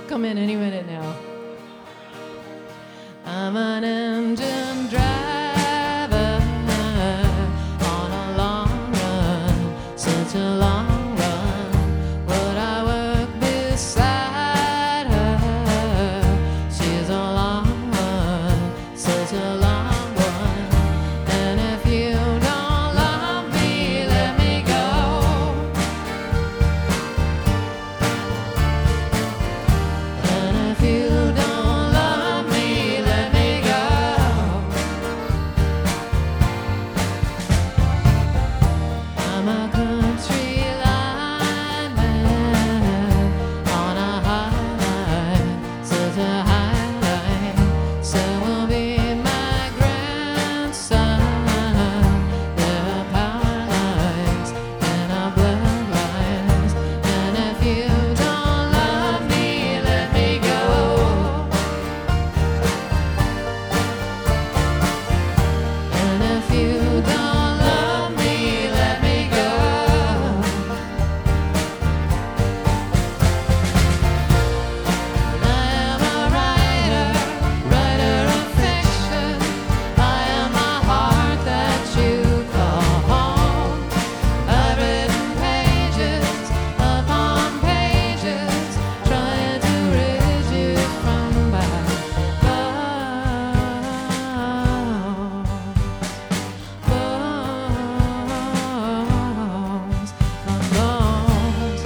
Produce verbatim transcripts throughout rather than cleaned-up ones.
come in any minute now. I'm an engine driver on a long run, such a long run. Would I work beside her? She's a long one, such a long one. And if you don't love me, let me go. And if you don't love me, let me go. I'm a country lineman on a highline, such a highline. So will be my grandson. There are power lines and our bloodlines. And if you don't love me, let me go. And if you don't love me, let me go. I am a writer, writer of fiction. I am a heart that you call home. I've written pages upon pages, trying to rid you from my bones, bones, my bones.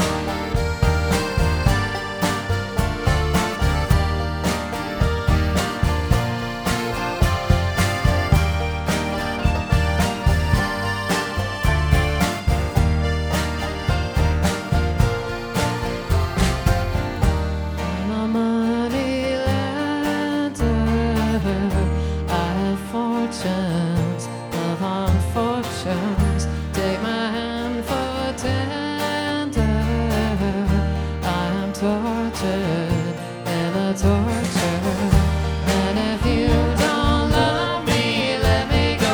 I'm a money lender. I have fortunes upon fortunes. Take my hand for tender. I am tortured in the torture. And if you don't love me, let me go.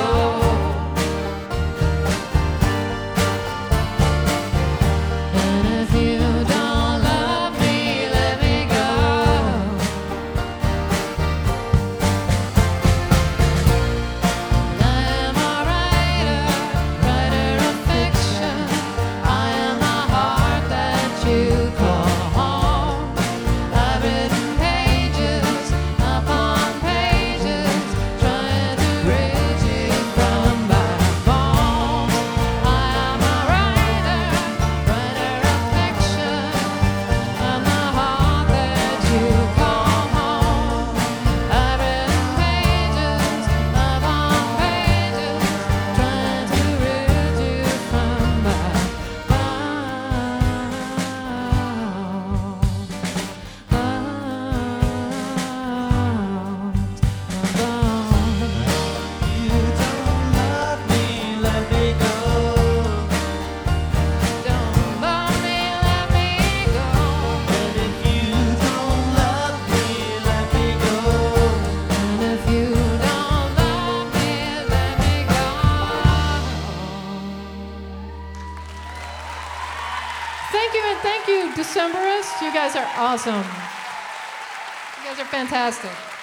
And if you don't love me, let me go. I am a writer, writer of fiction. I am a heart that you call home. I've written pages upon pages, trying to rid you from my bones. I am a writer, writer of fiction. I'm the heart that you call home. I've written pages upon pages, trying to rid you from my bones, bones, my bones. You don't love me, let me go. Don't love me, let me go. And if you don't love me, let me go. And if you don't love me, let me go. Thank you, and thank you, Decemberists. You guys are awesome. You guys are fantastic.